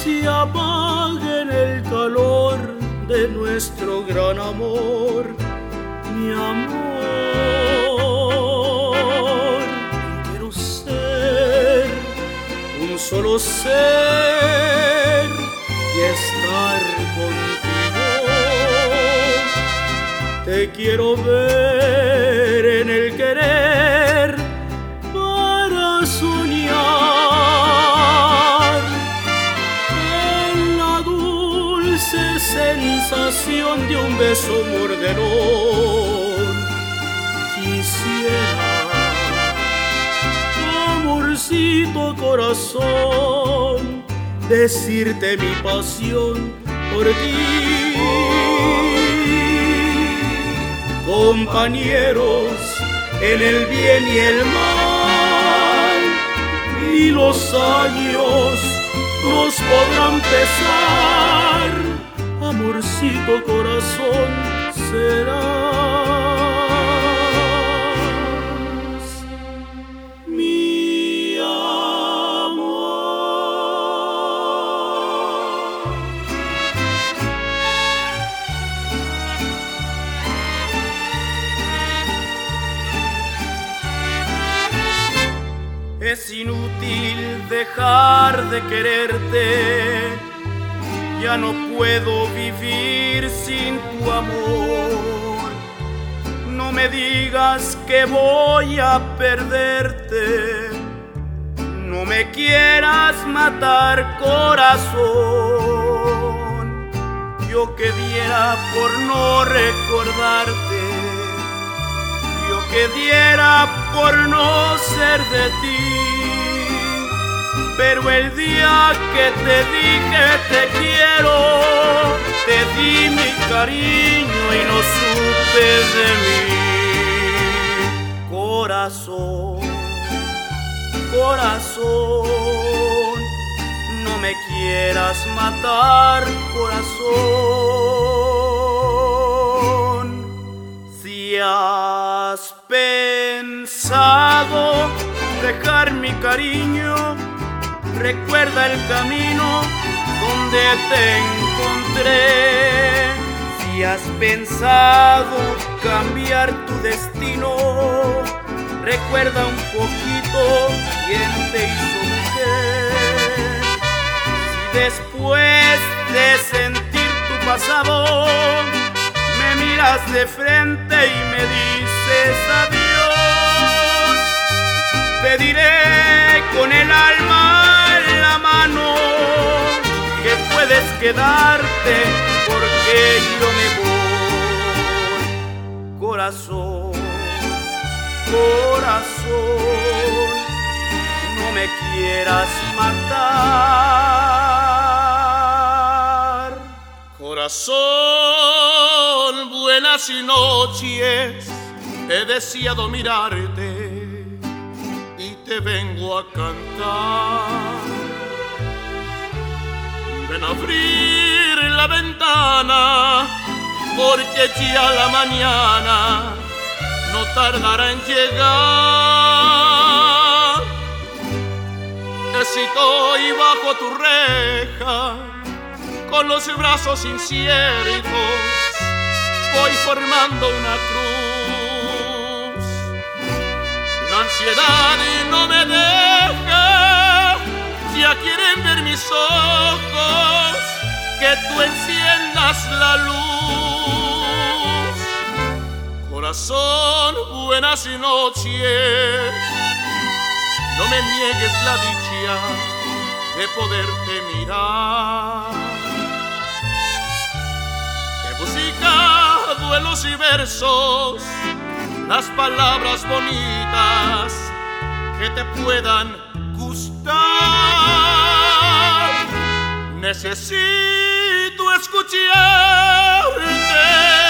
se apague en el calor de nuestro gran amor, mi amor. Quiero ser un solo ser y estar contigo. Te quiero ver en el querer para soñar en la dulce sensación de un beso mordelón. Quisiera, amorcito corazón, decirte mi pasión por ti. Compañeros en el bien y el mal, y los años nos podrán pesar, amorcito corazón, serás mi amor. Es inútil dejar de quererte, ya no puedo vivir sin tu amor. No me digas que voy a perderte, no me quieras matar, corazón. Yo que diera por no recordarte, yo que diera por no ser de ti. Pero el día que te dije te quiero, te di mi cariño y no supe de mí. Corazón, corazón, no me quieras matar, corazón. Si has pensado dejar mi cariño, recuerda el camino donde te encontré. Si has pensado cambiar tu destino, recuerda un poquito quién te hizo mujer. Si después de sentir tu pasado me miras de frente y me dices adiós, te diré con el alma en la mano que puedes quedarte porque yo me voy. Corazón, corazón, no me quieras matar. Corazón, buenas noches, he deseado mirarte y te vengo a cantar. Ven a abrir la ventana, porque ya la mañana no tardará en llegar. Estoy bajo tu reja, con los brazos inciertos, voy formando una cruz. La ansiedad no me deja, ya quieren ver mis ojos, que tú enciendas la luz. Corazón, buenas noches, no me niegues la dicha de poderte mirar. De música, duelos y versos, las palabras bonitas que te puedan gustar. Necesito escucharte,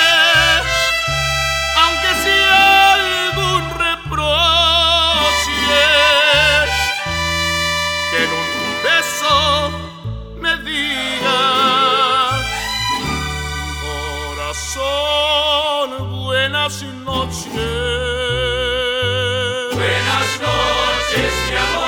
aunque sea algún reproche, que en un beso me digas: corazón, buenas noches. Buenas noches, mi amor.